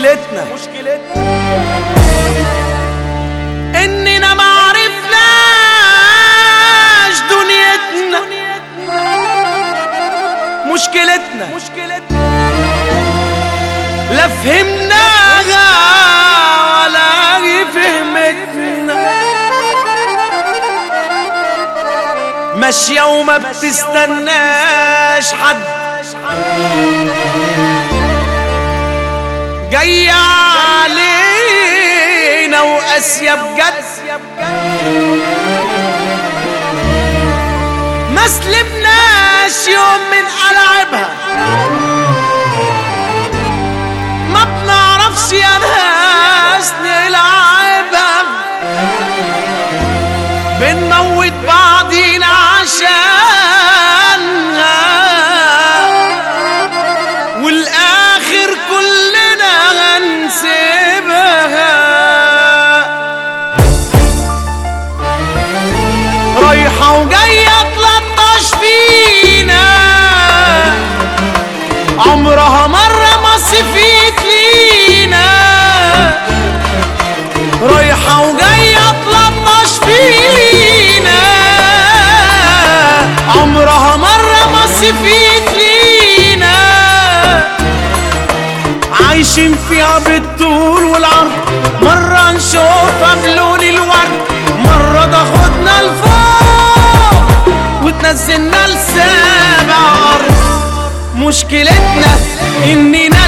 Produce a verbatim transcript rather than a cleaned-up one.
مشكلتنا اننا ما عرفناش دنيتنا. مشكلتنا لا فهمناها ولا فهمتنا. ماشية وما بتستناش حد، جاية علينا وقاسية بجد. ما سلمناش يوم من ألعابها، ما بنعرفش يا ناس نلعبها. بنموت بعضينا عشانها، والآخر كلنا هنسيبها. رايحة وجاية تلطش فينا، عمرها مرة ما صفيت لينا. رايحة وجاية تلطش فينا، عمرها مرة ما صفيت لينا. عايشين فيها بالطول والعرض، مرة نشوفها بلون الورد، مرة تاخدنا لفوق وتنزلنا لسابع أرض. مشكلتنا إننا